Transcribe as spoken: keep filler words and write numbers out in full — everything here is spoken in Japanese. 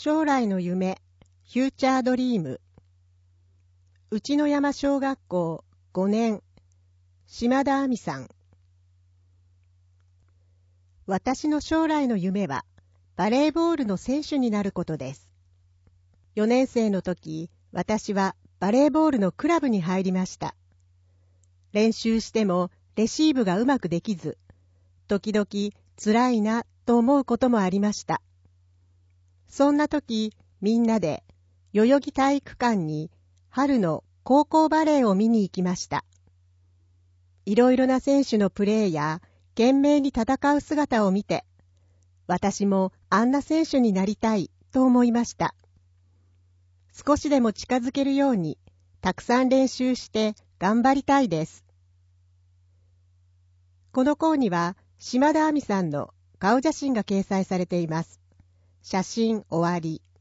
将来の夢、フューチャードリーム。内野山小学校ごねん、島田亜美さん。私の将来の夢は、バレーボールの選手になることです。よねん生の時、私はバレーボールのクラブに入りました。練習してもレシーブがうまくできず、時々辛いなと思うこともありました。そんな時、みんなで代々木体育館に春の高校バレーを見に行きました。いろいろな選手のプレーや懸命に戦う姿を見て、私もあんな選手になりたいと思いました。少しでも近づけるようにたくさん練習して頑張りたいです。この項には島田亜美さんの顔写真が掲載されています。写真終わり。